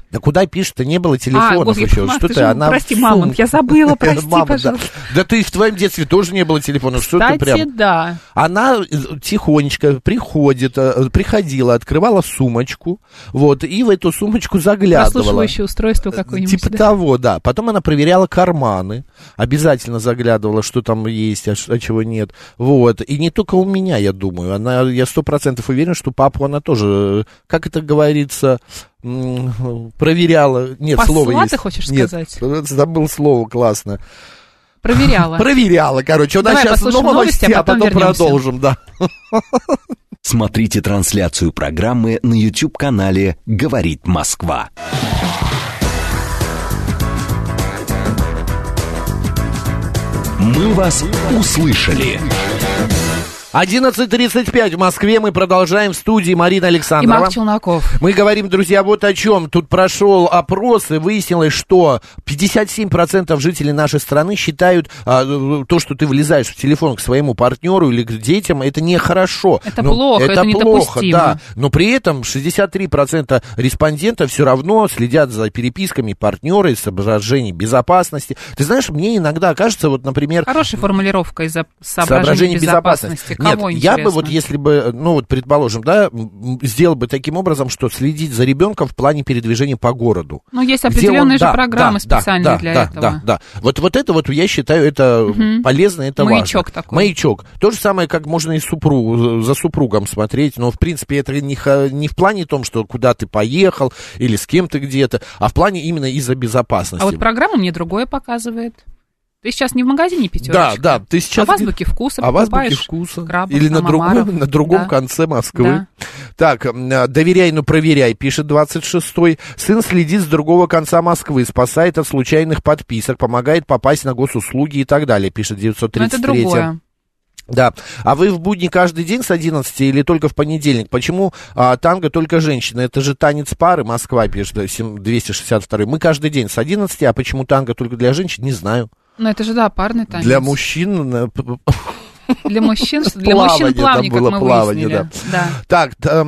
Да куда пишет-то? Не было телефонов а, еще. Мамонт, что ты ты, же, она прости, мамонт, я забыла, прости, Мама, пожалуйста. Да. да ты в твоем детстве тоже не было телефонов. Что Кстати, ты прям... да. Она тихонечко приходит, приходила, открывала сумочку, вот, и в эту сумочку заглядывала. Прослушивающее устройство какое-нибудь. Типа да? того, да. Потом она проверяла карманы, обязательно заглядывала, что там есть, а, а чего нет. Вот. И не только у меня, я думаю. Она, я сто процентов уверен, что папу она тоже, как это говорится... проверяла. Нет, Посла слово есть. ты хочешь Нет, сказать? забыл слово, классно. Проверяла. Проверяла, короче. У нас Давай сейчас новости, новости, а потом, а потом вернемся. продолжим, да. Смотрите трансляцию программы на YouTube-канале «Говорит Москва». Мы вас услышали. одиннадцать тридцать пять в Москве. Мы продолжаем в студии. Марина Александрова. И Марк Челноков. Мы говорим, друзья, вот о чем. Тут прошел опрос, и выяснилось, что пятьдесят семь процентов жителей нашей страны считают а, то, что ты влезаешь в телефон к своему партнеру или к детям, это нехорошо. Это Но плохо, это, это плохо, недопустимо. да. Но при этом шестьдесят три процента респондентов все равно следят за переписками партнера из соображений безопасности. Ты знаешь, мне иногда кажется, вот, например... Хорошая формулировка из-за соображений, соображений безопасности. безопасности. Нет, Кого я интересно? бы вот, если бы, ну вот, предположим, да, сделал бы таким образом, что следить за ребенком в плане передвижения по городу. Ну, есть определенные он, же да, программы да, специальные да, для да, этого. Да, да, вот, вот это вот, я считаю, это угу. полезно, это Маячок важно. такой. Маячок. То же самое, как можно и супругу, за супругом смотреть, но, в принципе, это не, не в плане том, что куда ты поехал или с кем ты где-то, а в плане именно из-за безопасности. А вот программа мне другое показывает. Ты сейчас не в магазине «Пятерочка». Да, да, ты сейчас... А в азбуке вкуса а покупаешь в азбуке вкуса. крабов, Или на другом, на другом да. конце Москвы. Да. Так, доверяй, но проверяй, пишет двадцать шестой. Сын следит с другого конца Москвы, спасает от случайных подписок, помогает попасть на госуслуги и так далее, пишет девятьсот тридцать три. Но это другое. Да. А вы в будни каждый день с одиннадцати или только в понедельник? Почему а, танго только женщины? Это же танец пары, Москва, пишет двести шестьдесят два. Мы каждый день с одиннадцати, а почему танго только для женщин, не знаю. Ну, это же, да, парный танец. Для мужчин... Для мужчин, для мужчин плавание, как мы плавание, выяснили. Да. Да. Так,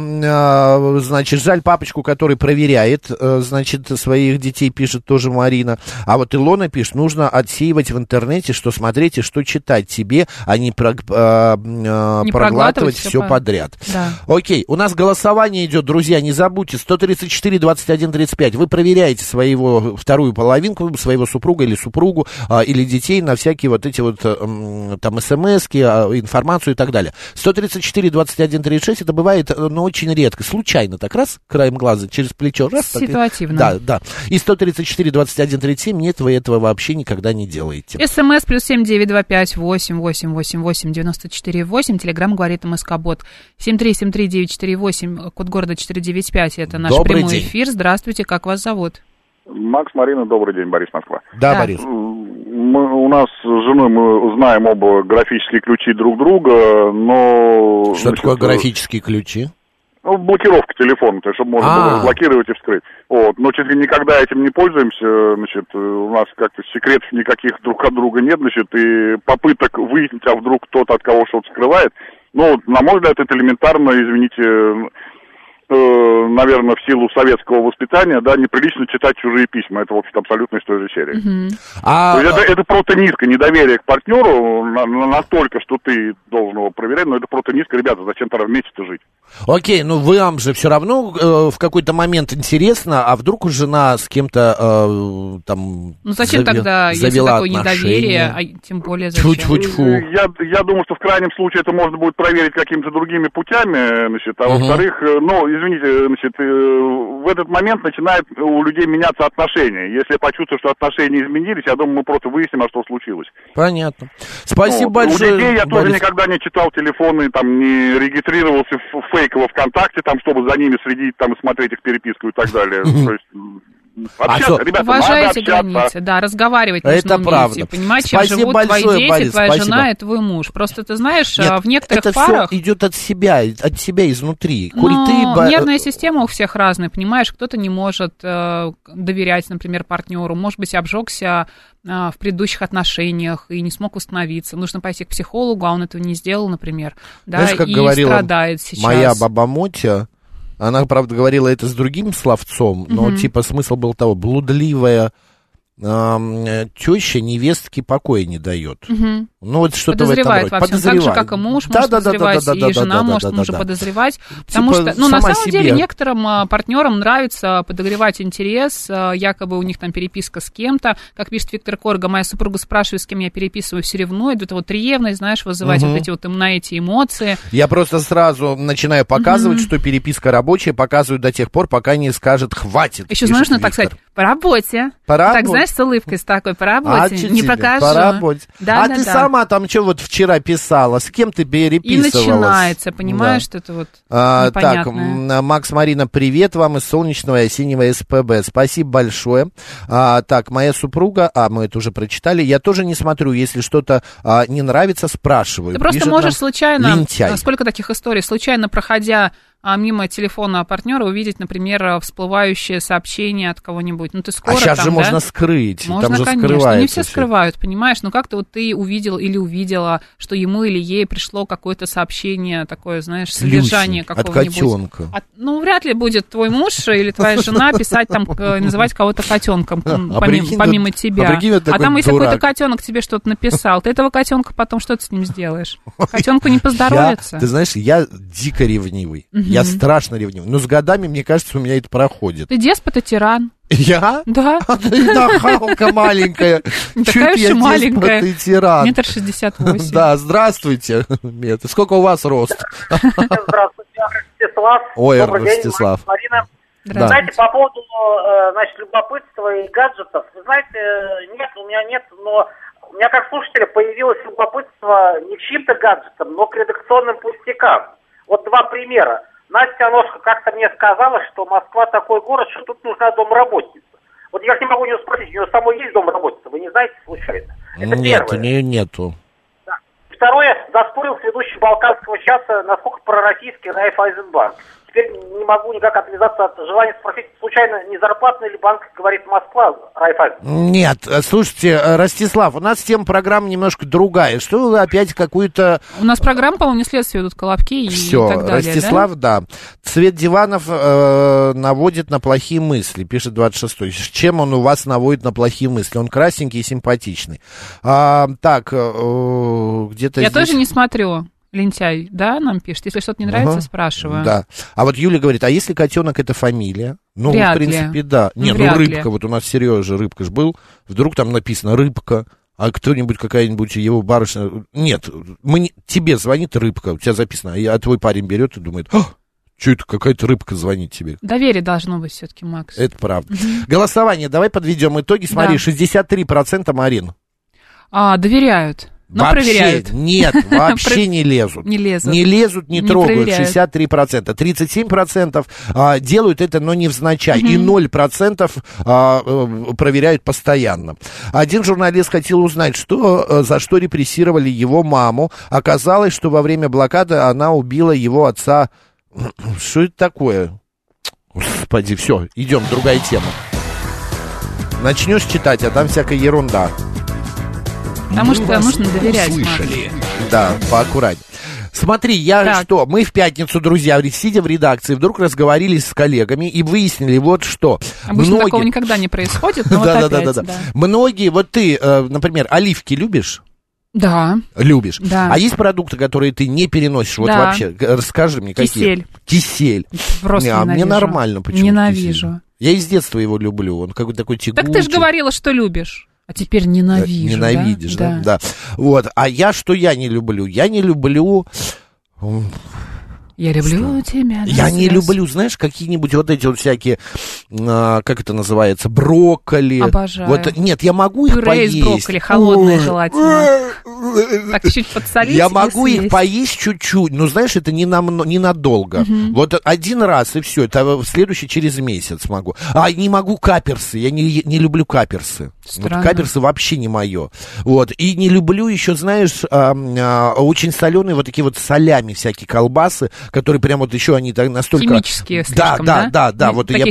э, значит, жаль папочку, который проверяет, э, значит, своих детей, пишет тоже Марина. А вот Илона пишет, нужно отсеивать в интернете, что смотреть и что читать тебе, а не, про, э, э, не проглатывать все по... подряд. Да. Окей, у нас голосование идет, друзья, не забудьте, сто тридцать четыре двадцать один тридцать пять. Вы проверяете своего вторую половинку, своего супруга или супругу, э, или детей на всякие вот эти вот э, там смс-ки, информацию и так далее. сто тридцать четыре двадцать один тридцать шесть, это бывает, но очень редко. Случайно так раз, краем глаза, через плечо. Раз, ситуативно. Так, да, да. И сто тридцать четыре двадцать один тридцать семь, нет, вы этого вообще никогда не делаете. СМС плюс семь девять два пять восемь восемь восемь восемь девяносто четыре восемь. Телеграм говорит МСК-бот. семь три семь три девять четыре восемь, код города четыреста девяносто пять. Это наш Добрый прямой день. эфир. Здравствуйте, как вас зовут? Макс, Марина, добрый день, Борис, Москва. Да, да. Борис. Мы, у нас с женой мы знаем оба графические ключи друг друга, но... Что значит, такое графические ключи? Ну, блокировка телефона, то есть, чтобы можно А-а-а. было разблокировать и вскрыть. Вот. Но чуть ли никогда этим не пользуемся, значит, у нас как-то секретов никаких друг от друга нет, значит, и попыток выяснить, а вдруг кто-то от кого что-то скрывает. Ну, на мой взгляд, это элементарно, извините... наверное, в силу советского воспитания, да, неприлично читать чужие письма. Это, в общем-то, абсолютно из той же серии. Uh-huh. А... Это, это просто низко, недоверие к партнеру на, на, настолько, что ты должен его проверять, но это просто низко, ребята, зачем тогда вместе-то жить? Окей, ну вам же все равно э, в какой-то момент интересно, а вдруг жена с кем-то э, там Ну зачем зави... тогда, если завела такое отношения? недоверие, а тем более зачем? Тьфу-тьфу-тьфу. Я, я думаю, что в крайнем случае это можно будет проверить какими-то другими путями, значит, а Угу. во-вторых, ну, извините, значит, в этот момент начинает у людей меняться отношения. Если я почувствую, что отношения изменились, я думаю, мы просто выясним, а что случилось. Понятно. Спасибо Вот. большое, У детей я Борис. тоже никогда не читал телефоны, там, не регистрировался в фейково ВКонтакте, там, чтобы за ними следить, там, и смотреть их переписку и так далее. То есть... Общаться, а ребята, уважайте надо общаться. границы, да, разговаривать Это нужно правда. уметь, понимать, чем Спасибо живут большое, твои дети, Борис, твоя спасибо. жена и твой муж. Просто ты знаешь, Нет, в некоторых это парах... все идет от себя, от себя изнутри. Но Куры, нервная система у всех разная, понимаешь, кто-то не может э, доверять, например, партнеру, может быть, обжегся э, в предыдущих отношениях и не смог восстановиться. Нужно пойти к психологу, а он этого не сделал, например, да, Знаешь, как и говорила страдает сейчас. моя баба Мотя, Она, правда, говорила это с другим словцом, но, угу. типа, смысл был того, блудливая э, теща невестке покоя не дает. Угу. Ну, вот что-то в этом роде. Подозревает во всем. Так же, как и муж может да, подозревать, да, да, да, и да, жена да, да, может да, мужа да, подозревать. Да. Потому типа что, ну, на самом себе. деле, некоторым а, партнерам нравится подогревать интерес, а, якобы у них там переписка с кем-то. Как пишет Виктор Корга, моя супруга спрашивает, с кем я переписываюсь, все ревнует. Это вот ревность, знаешь, вызывать угу. вот эти вот на эти эмоции. Я просто сразу начинаю показывать, угу. что переписка рабочая, показываю до тех пор, пока не скажет «хватит». Еще нужно так сказать, по работе. По работе. Так, знаешь, с улыбкой с такой, по работе. А не покажу. По работе. Да, а да, ты да. сама там что вот вчера писала, с кем ты переписывалась? И начинается, понимаешь, да. что это вот а, непонятное. Так, Макс, Марина, привет вам из солнечного и осеннего СПБ. Спасибо большое. А, так, моя супруга, а, мы это уже прочитали, я тоже не смотрю, если что-то а, не нравится, спрашиваю. Ты просто можешь случайно, лентяй. Сколько таких историй, случайно проходя а мимо телефона партнера увидеть, например, всплывающее сообщение от кого-нибудь. Ну, ты скоро а сейчас там, же да? можно скрыть. Можно, там же конечно. Не все, все скрывают, понимаешь? Но как-то вот ты увидел или увидела, что ему или ей пришло какое-то сообщение, такое, знаешь, содержание Люси, какого-нибудь. От котенка. От, ну, вряд ли будет твой муж или твоя жена писать там, называть кого-то котенком, а помимо, помимо тебя. А, а там, если какой-то котенок тебе что-то написал, ты этого котенка потом что ты с ним сделаешь? Котенку не поздоровится. Ты знаешь, я дико ревнивый. Я страшно ревнивый. Но с годами, мне кажется, у меня это проходит. Ты деспот и тиран. Я? Да. А ты нахалка маленькая. Такая уж маленькая. Деспот и тиран. Метр шестьдесят восемь. Да, здравствуйте. Сколько у вас рост? Здравствуйте, я Ростислав. Ой, Ростислав. Марина. Знаете, по поводу, значит, любопытства и гаджетов. Вы знаете, нет, у меня нет, но у меня как слушателя появилось любопытство не к чьим-то гаджетам, но к редакционным пустякам. Вот два примера. Настя Аношка как-то мне сказала, что Москва такой город, что тут нужна домработница. Вот я не могу не спросить, у нее самой есть домработница, вы не знаете случайно? Это Нет, первое. у нее нету. Да. Второе, заспорил с ведущим Балканского часа, насколько пророссийский Райффайзенбанк. Теперь не могу никак отвязаться от желания спросить, случайно, не зарплатный ли банк, говорит Москва, Райффайзен? Нет, слушайте, Ростислав, у нас тема программы немножко другая. Что вы опять какую-то... У нас программа, по-моему, не следствие идут колобки и, Все, и так далее, Ростислав, да? да. Цвет диванов э, наводит на плохие мысли, пишет двадцать шестой. Чем он у вас наводит на плохие мысли? Он красненький и симпатичный. А, так, э, где-то Я здесь... тоже не смотрю. Лентяй, да, нам пишет. Если что-то не нравится, ага. спрашиваю. Да. А вот Юля говорит, а если котенок это фамилия? Ну, вряд в принципе, ли. да. Не, ну, ну рыбка, ли. вот у нас Сережа Рыбка ж был. Вдруг там написано Рыбка, а кто-нибудь, какая-нибудь его барышня... Нет, мне, тебе звонит Рыбка, у тебя записано, а твой парень берет и думает... Что это, какая-то рыбка звонит тебе? Доверие должно быть все-таки, Макс. Это правда. Голосование, давай подведем итоги. Смотри, да. шестьдесят три процента, Марин. А, доверяют. Но вообще проверяют. Нет, вообще не лезут. Не лезут. Не лезут, не, не трогают. Проверяют. шестьдесят три процента. тридцать семь процентов а, делают это, но невзначай. Mm-hmm. И ноль процентов а, проверяют постоянно. Один журналист хотел узнать, что, за что репрессировали его маму. Оказалось, что во время блокады она убила его отца. Что это такое? Господи, все, идем, другая тема. Начнешь читать, а там всякая ерунда. Потому что нужно доверять. Слышали. Да, поаккуратнее. Смотри, я так. что, мы в пятницу, друзья, сидя в редакции, вдруг разговорились с коллегами и выяснили вот что. Обычно многие... такого никогда не происходит, но вот опять, да, да, да, да. Многие, вот ты, например, оливки любишь? Да. Любишь? Да. А есть продукты, которые ты не переносишь? Вот да. вообще, расскажи мне, какие? Кисель. Кисель. Просто не, а мне нормально почему-то. Ненавижу. Кисель. Я и с детства его люблю, он какой-то такой тягучий. Так ты же говорила, что любишь. А теперь ненавижу, Ненавидишь, да? Да, да? Да. Вот, а я что я не люблю? Я не люблю... Я люблю что? тебя. Я не люблю, знаешь, какие-нибудь вот эти вот всякие, а, как это называется, брокколи. Обожаю. Вот, нет, я могу Пюре их поесть. Пюре из брокколи, холодное желательно. Так чуть подсолить. Я могу их поесть чуть-чуть, но, знаешь, это ненадолго. Вот один раз и все, это в следующий через месяц могу. А не могу каперсы, я не, не люблю каперсы. Вот каперсы вообще не мое. Вот, и не люблю еще, знаешь, а, а, очень соленые вот такие вот солями всякие колбасы, которые прям вот еще они так настолько... Химические слишком, да? Да, да, да, да. Вот таких я прям... ярких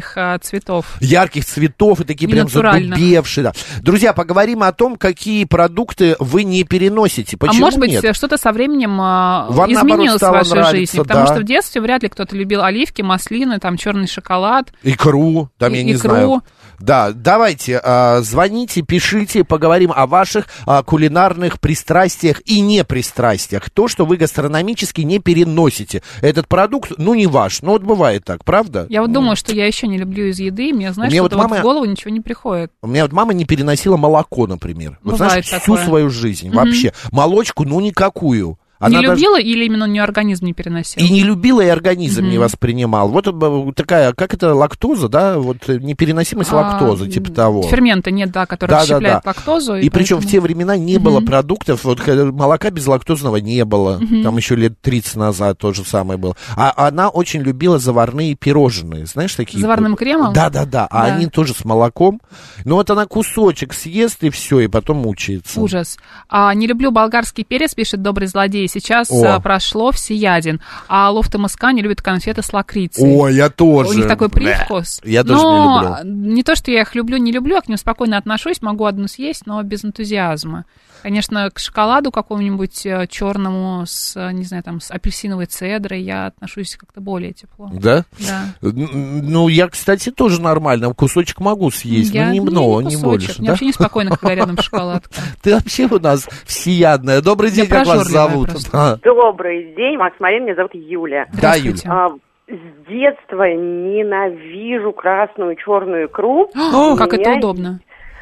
ярких а, цветов. Ярких цветов и такие и прям натуральных. задубевшие. Да. Друзья, поговорим о том, какие продукты вы не переносите. Почему а может быть, нет? что-то со временем а, Вам, изменилось наоборот, в вашей нравится, жизни? Потому да. что в детстве вряд ли кто-то любил оливки, маслины, там черный шоколад. Икру, там и, я не икру. знаю. Да, давайте, а, звоните, пишите, поговорим о ваших а, кулинарных пристрастиях и непристрастиях. То, что вы гастрономически не переносите. Этот продукт, ну, не ваш. Ну, вот бывает так, правда? Я вот mm. думаю, что я еще не люблю из еды, и мне, знаешь, что вот, мама... вот в голову ничего не приходит. У меня вот мама не переносила молоко, например. Вот, бывает знаешь, такое. всю свою жизнь Mm-hmm. вообще. Молочку, ну, никакую. Она не даже... любила или именно у нее организм не переносил? И не любила, и организм mm-hmm. не воспринимал. Вот такая, как это, лактоза, да? Вот непереносимость а, лактозы, типа того. Фермента нет, да, который да, расщепляет да, да. лактозу. И, и причем в те времена не mm-hmm. было продуктов, вот молока безлактозного не было. Mm-hmm. Там еще лет тридцать назад то же самое было. А она очень любила заварные пирожные, знаешь, такие. С заварным кремом? Да, да, да. А да. они тоже с молоком. Ну вот она кусочек съест, и все, и потом мучается. Ужас. А, не люблю болгарский перец, пишет добрый злодей. Сейчас О. прошло всеяден. А Лофт и Москва не любят конфеты с лакрицей. О, я тоже. У них такой привкус. Я тоже но не люблю. Не то, что я их люблю, не люблю, я к ним спокойно отношусь, могу одну съесть, но без энтузиазма. Конечно, к шоколаду какому-нибудь черному с, не знаю, там, с апельсиновой цедрой я отношусь как-то более тепло. Да? Да. Ну, я, кстати, тоже нормально. Кусочек могу съесть, я, но не много, не, не больше. Мне да? вообще неспокойно, когда рядом шоколадка. Ты вообще у нас всеядная. Добрый день, как вас зовут? Добрый день, Макс Марин, меня зовут Юля. Да, Юля. А, с детства ненавижу красную и черную икру. О, как это удобно.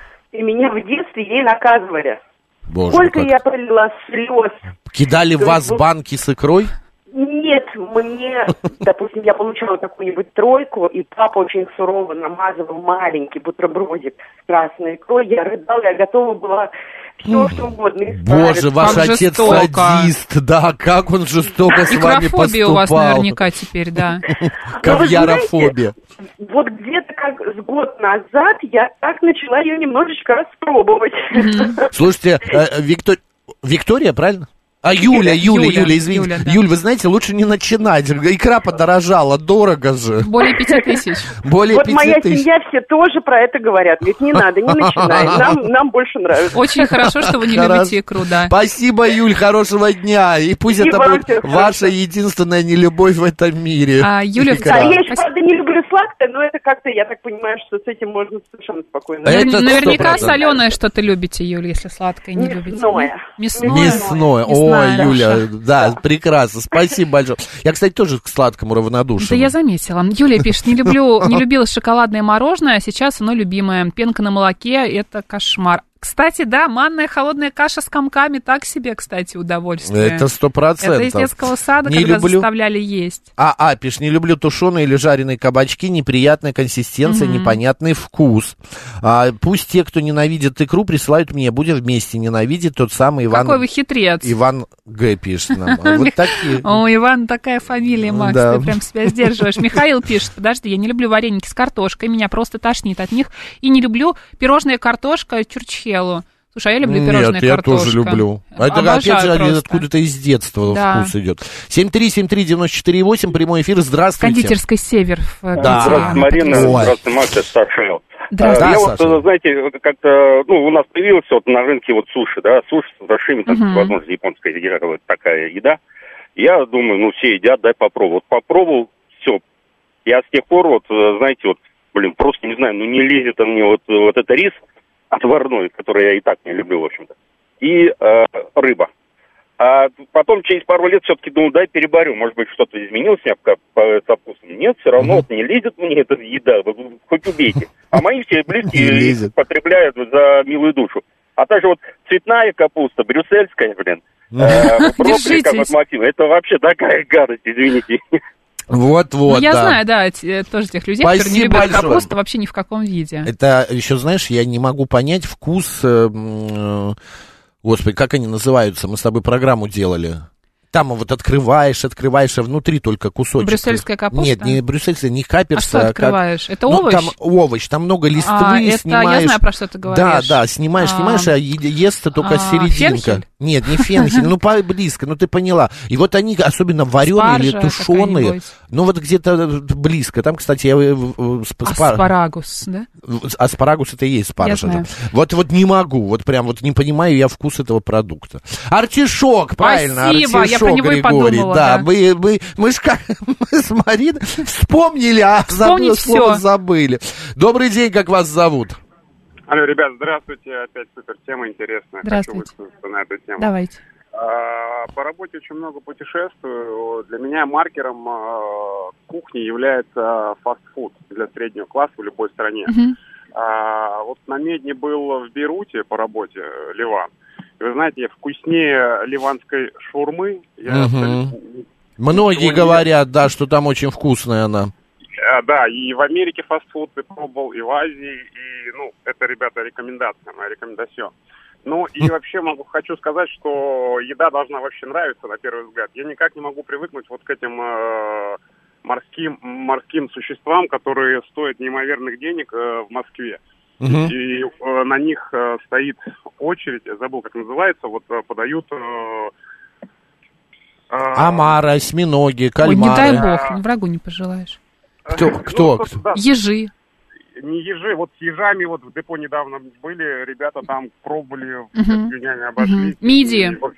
И меня в детстве ей наказывали. Боже, Сколько как... я пролила слез. Кидали в вас банки с икрой? Нет, мне, допустим, я получала какую-нибудь тройку, и папа очень сурово намазывал маленький бутербродик с красной икрой. Я рыдала, я готова была все, что угодно исправить. Боже, ваш как отец жестоко. Садист, да, как он жестоко с вами поступал. Икрофобия у вас наверняка теперь, да. Кавьярофобия. Вот где-то как с год назад я так начала ее немножечко распробовать. Слушайте, Виктория, правильно? А Юля, Юля, Юля, Юля извините. Юля, да. Юль, вы знаете, лучше не начинать. Икра подорожала, дорого же. Более пяти тысяч. Более вот пяти моя тысяч. семья все тоже про это говорят. Говорит, не надо, не начинай. Нам, нам больше нравится. Очень хорошо, что вы не Хорошо. любите икру, да. Спасибо, Юль, хорошего дня. И пусть И это вам будет всего ваша хорошего. единственная нелюбовь в этом мире. А, Юля, Да, я еще, правда, не люблю сладкое, но это как-то, я так понимаю, что с этим можно совершенно спокойно. Это наверняка сто процентов. соленое что-то любите, Юля, если сладкое не любите. Мясное. Мясное. Мясное. Мясное. Ой, Юля, Хорошо. да, прекрасно. Спасибо большое. Я, кстати, тоже к сладкому равнодушен. Да я заметила. Юлия пишет, не люблю, не любила шоколадное мороженое, а сейчас оно любимое. Пенка на молоке – это кошмар. Кстати, да, манная холодная каша с комками так себе, кстати, удовольствие. Это сто процентов. Это из детского сада, не когда люблю... заставляли есть. А, а, пишешь, не люблю тушеные или жареные кабачки, неприятная консистенция, Угу. непонятный вкус. А, пусть те, кто ненавидит икру, присылают мне, будем вместе ненавидеть тот самый Иван... Какой вы хитрец. Иван Г. пишет нам. Вот такие. О, Иван, такая фамилия, Макс, Да. ты прям себя сдерживаешь. Михаил пишет, подожди, я не люблю вареники с картошкой, меня просто тошнит от них. И не люблю пирожное картошка чурчхелу. Слушай, а я люблю пирожное Нет, я картошка. тоже люблю. А это Обожаю опять же просто. откуда-то из детства Да. вкус идет. семь три семь три девять четыре восемь, прямой эфир, здравствуйте. Кондитерской «Север» в Питере. Да. Здравствуйте, Марина. Ой. Здравствуйте, Макс, это Саша. Здравствуйте. Я Да, вот, Саша. знаете, как-то, ну, у нас появилась вот на рынке вот суши, да, суши с сашими, там, Мгм. возможно, японская вот такая еда. Я думаю, ну, все едят, дай попробовать. Вот попробовал, все. Я с тех пор, вот, знаете, вот, блин, просто не знаю, ну, не лезет он мне вот, вот этот рис отварной, который я и так не люблю, в общем-то, и э, рыба. А потом через пару лет все-таки думал, дай переборю, может быть, что-то изменилось у меня по, по, со вкусом. Нет, все равно вот не лезет мне эта еда, вы хоть убейте. А мои все Не близкие лезет. потребляют за милую душу. А также вот цветная капуста, брюссельская, блин, э, брокколи, как вот Максим, это вообще такая гадость, извините. Вот-вот, Ну, я да. знаю, да, те- тоже тех людей, Спасибо которые не любят большое. капусту вообще ни в каком виде. Это еще, знаешь, я не могу понять вкус... э, м, Господи, как они называются? Мы с тобой программу делали. Там вот открываешь, открываешь, а внутри только кусочек. Брюссельская капуста? Нет, не брюссельская, не А каперс. что открываешь? Это ну, овощ? Там овощ, там много листвы, А, это, снимаешь. я знаю, про что ты говоришь. Да, да, снимаешь, А, снимаешь, а е- ест только а, серединка. фенхель? Нет, не фенхель, ну близко, ну ты поняла. И вот они, особенно вареные или тушеные, ну вот где-то близко. Там, кстати, я... Спар... Аспарагус, да? Аспарагус это и есть спаржа. Да. Вот, вот не могу, вот прям вот не понимаю я вкус этого продукта. Артишок, правильно, Спасибо, артишок, я про него и Григорий. подумала, да, да. Мы, мы, мы, ж как, мы с Мариной вспомнили, а забыли, слово забыли. Добрый день, как вас зовут? Алло, ребят, здравствуйте. Опять супер тема интересная. Здравствуйте. Хочу высказаться на эту тему. Давайте. А, по работе очень много путешествую. Для меня маркером а, кухни является фастфуд для среднего класса в любой стране. Uh-huh. А, вот на Медне был в Бейруте по работе, Ливан. И вы знаете, вкуснее ливанской шаурмы. Я uh-huh. Многие говорят, не... да, что там очень вкусная она. А, да, и в Америке фастфуд ты пробовал, и в Азии, и, ну, это, ребята, рекомендация, моя рекомендация. Ну, и вообще могу, хочу сказать, что еда должна вообще нравиться, на первый взгляд. Я никак не могу привыкнуть вот к этим э, морским, морским существам, которые стоят неимоверных денег э, в Москве. Uh-huh. И э, на них э, стоит очередь, я забыл, как называется, вот э, подают... Э, э, омары, осьминоги, кальмары. Ой, не дай бог, врагу не пожелаешь. Кто? Кто? Ну, кто? Да. Ежи. Не ежи, вот с ежами, вот в депо недавно были, ребята там пробовали, uh-huh. слюнями обошли. Uh-huh. Мидии. Вот,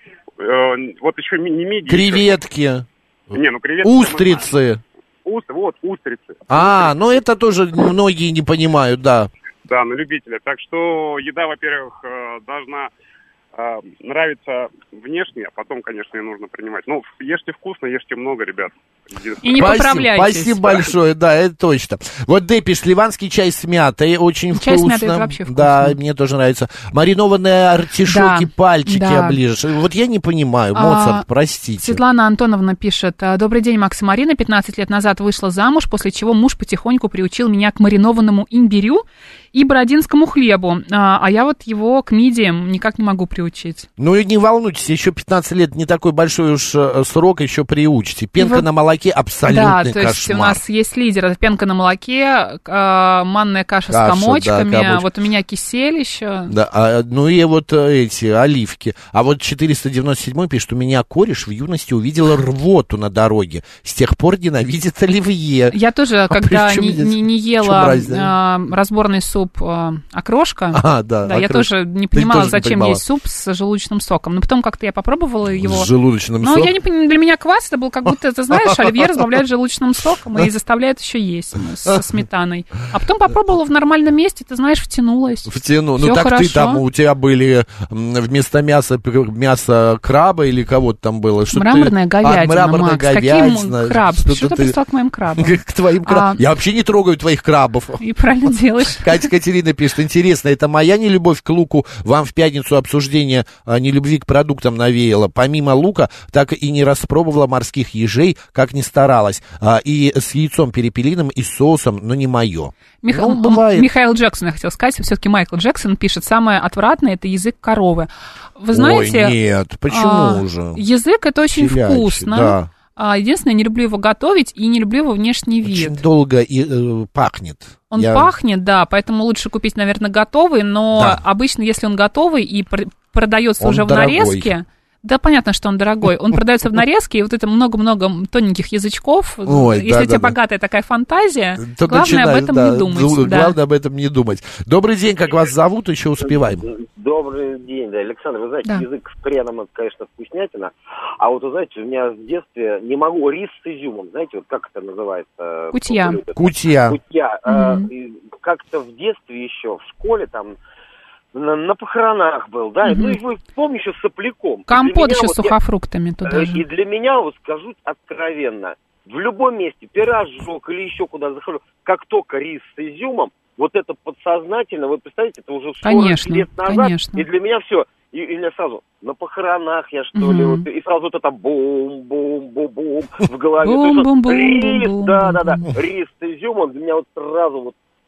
э, вот еще не мидии. Креветки. Еще. Не, ну креветки. Устрицы. Уст, вот, устрицы. А, устрицы. ну это тоже многие не понимают, да. Да, на любителя. Так что еда, во-первых, должна э, нравиться внешне, а потом, конечно, ее нужно принимать. Ну, ешьте вкусно, ешьте много, ребят. И не спасибо, поправляйтесь. Спасибо большое, да, это точно. Вот Депиш, ливанский чай с мятой, очень чай вкусно. Чай с мятой, это вообще вкусно. Да, мне тоже нравится. Маринованные артишоки, да, пальчики да. оближешь. Вот я не понимаю, Моцарт, а, простите. Светлана Антоновна пишет. Добрый день, Макс и Марина. пятнадцать лет назад вышла замуж, после чего муж потихоньку приучил меня к маринованному имбирю и бородинскому хлебу. А, а я вот его к мидиям никак не могу приучить. Ну и не волнуйтесь, еще пятнадцать лет не такой большой уж срок, еще приучите. Пенка вот, на молоке абсолютный да, то кошмар. есть у нас есть лидеры. Пенка на молоке, э, манная каша, каша с комочками, да, вот у меня кисель еще. Да, а, ну и вот эти оливки. А вот четыреста девяносто седьмой пишет, у меня кореш в юности увидела рвоту на дороге. С тех пор ненавидит оливье. Я тоже, а когда не, не, не ела разница, да? э, разборный суп э, окрошка, а, да, да, окрошка. я тоже не понимала, тоже зачем не понимала. есть суп с желудочным соком. Но потом как-то я попробовала его. С желудочным Но соком? я не понимаю, для меня квас это был как будто, ты знаешь, оливье разбавляют желудочным соком и заставляют еще есть со сметаной. А потом попробовала в нормальном месте, ты знаешь, втянулась. Втяну. Всё ну так хорошо. Ты там, у тебя были вместо мяса мясо краба или кого-то там было? Что мраморная ты... говядина, а, мраморная Макс. говядина. Каким краб? Что, что ты пристал к моим крабам? К твоим крабам. А... Я вообще не трогаю твоих крабов. И правильно делаешь. Катя Катерина пишет, интересно, это моя нелюбовь к луку вам в пятницу обсуждение а, нелюбви к продуктам навеяло. Помимо лука, так и не распробовала морских ежей, как ни старалась. А, и с яйцом перепелиным, и с соусом, но не мое. Мих... Ну, бывает. Михаил Джексон, я хотела сказать, все-таки Майкл Джексон пишет, самое отвратное — это язык коровы. Вы знаете... Ой, нет, почему а, же? Язык — это очень Телячий, вкусно. Да. А, единственное, не люблю его готовить и не люблю его внешний вид. Очень долго и, э, пахнет. Он Я... пахнет, да, поэтому лучше купить, наверное, готовый, но да. обычно, если он готовый и пр- продается он уже дорогой. В нарезке... Да, понятно, что он дорогой. Он продается в нарезке, и вот это много-много тоненьких язычков. Ой, Если да, у тебя да, богатая да. такая фантазия, то главное об этом да, не думать. Д- да. Главное об этом не думать. Добрый день, как вас зовут, еще успеваем. Добрый день, да, Александр, вы знаете, да. язык с хреном, это, конечно, вкуснятина. А вот, вы знаете, у меня в детстве не могу рис с изюмом, знаете, вот как это называется? Кутья. Кутья. Кутья. Mm-hmm. А, как-то в детстве еще, в школе там, На, на похоронах был, да, mm-hmm. ну и вы помню еще сопляком. Компот еще вот с сухофруктами я, туда же. И для меня, вот скажу откровенно, в любом месте, пирожок или еще куда захожу, как только рис с изюмом, вот это подсознательно, вы представляете, это уже сорок лет назад, конечно. И для меня все, и, и я сразу, на похоронах я что ли, mm-hmm. вот, и сразу вот это бум-бум-бум-бум в голове. Бум-бум-бум. Рис, да-да-да, рис с изюмом, для меня вот сразу вот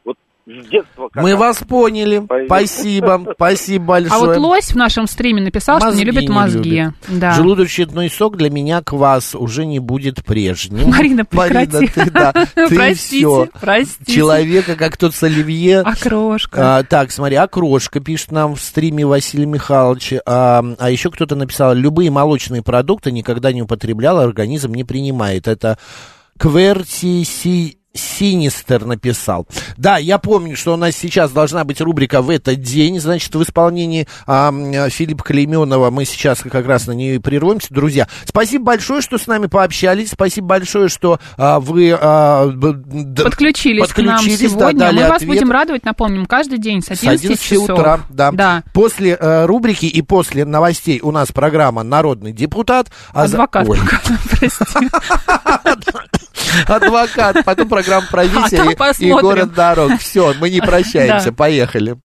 с детства. Мы вас поняли. Спасибо. Спасибо большое. А вот Лось в нашем стриме написал, мозги что не любит мозги. Не любит. Да. Желудочно-щитной сок для меня квас уже не будет прежним. Марина, прекрати. Марина, ты, да, ты простите, все. простите. Человека, как тот с оливье. Окрошка. А, так, смотри, окрошка, пишет нам в стриме Василий Михайлович. А, а еще кто-то написал, любые молочные продукты никогда не употреблял, организм не принимает. Это Квертиси... Синистер написал. Да, я помню, что у нас сейчас должна быть рубрика «В этот день». Значит, в исполнении а, Филиппа Клейменова мы сейчас как раз на нее и прервемся. Друзья, спасибо большое, что с нами пообщались. Спасибо большое, что а, вы а, подключились, подключились к нам сегодня. Да, мы ответ. Вас будем радовать, напомним, каждый день с одиннадцати часов утра. Да. Да. После а, рубрики и после новостей у нас программа «Народный депутат». Адвокат. Прости. Адвокат, потом программа «Правитель» а и город дорог. Все, мы не прощаемся, поехали.